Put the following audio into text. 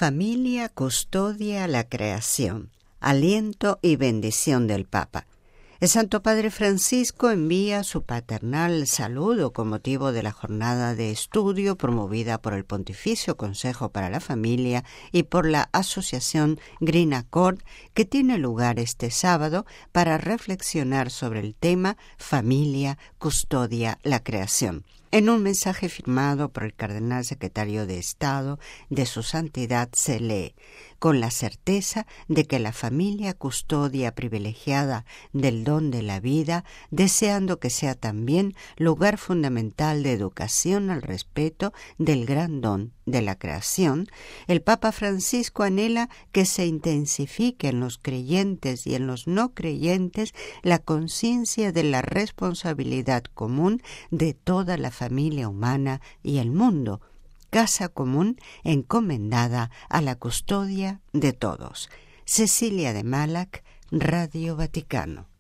Familia custodia la creación, aliento y bendición del Papa. El Santo Padre Francisco envía su paternal saludo con motivo de la jornada de estudio promovida por el Pontificio Consejo para la Familia y por la Asociación Green Accord, que tiene lugar este sábado para reflexionar sobre el tema Familia custodia la creación. En un mensaje firmado por el Cardenal Secretario de Estado de Su Santidad se lee: con la certeza de que la familia custodia privilegiada del don de la vida, deseando que sea también lugar fundamental de educación al respeto del gran don de la creación, el Papa Francisco anhela que se intensifique en los creyentes y en los no creyentes la conciencia de la responsabilidad común de toda la familia humana y el mundo, casa común encomendada a la custodia de todos. Cecilia de Malac, Radio Vaticano.